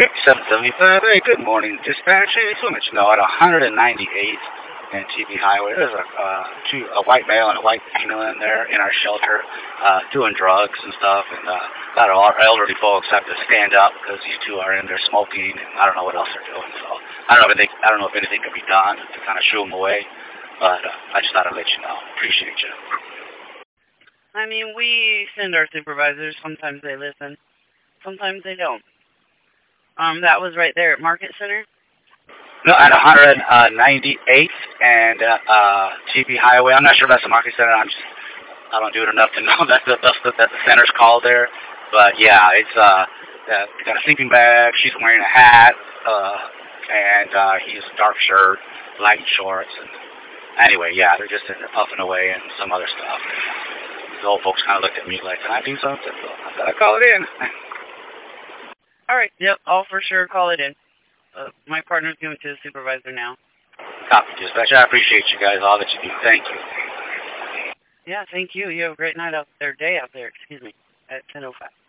775. Hey, good morning, dispatch. Hey, so much snow at 198 and TB Highway. There's a white male and a white female in there in our shelter doing drugs and stuff. And a lot of our elderly folks have to stand up because these two are in there smoking. And I don't know what else they're doing. So I don't know if anything can be done to kind of shoo them away. But I just thought I'd let you know. Appreciate you. I mean, we send our supervisors. Sometimes they listen. Sometimes they don't. That was right there at Market Center? No, at 198th and TB Highway. I'm not sure if that's the Market Center. I don't do it enough to know that the center's called there. But yeah, it's got a sleeping bag. She's wearing a hat, and he's a dark shirt, light shorts. And anyway, yeah, they're just puffing away and some other stuff. The old folks kind of looked at me like, can I do something? So I said, I call it in. All right, yep, I'll for sure call it in. My partner's going to the supervisor now. Copy, dispatch. I appreciate you guys, all that you do. Thank you. Yeah, thank you. You have a great night out there, day out there, excuse me, at 10:05.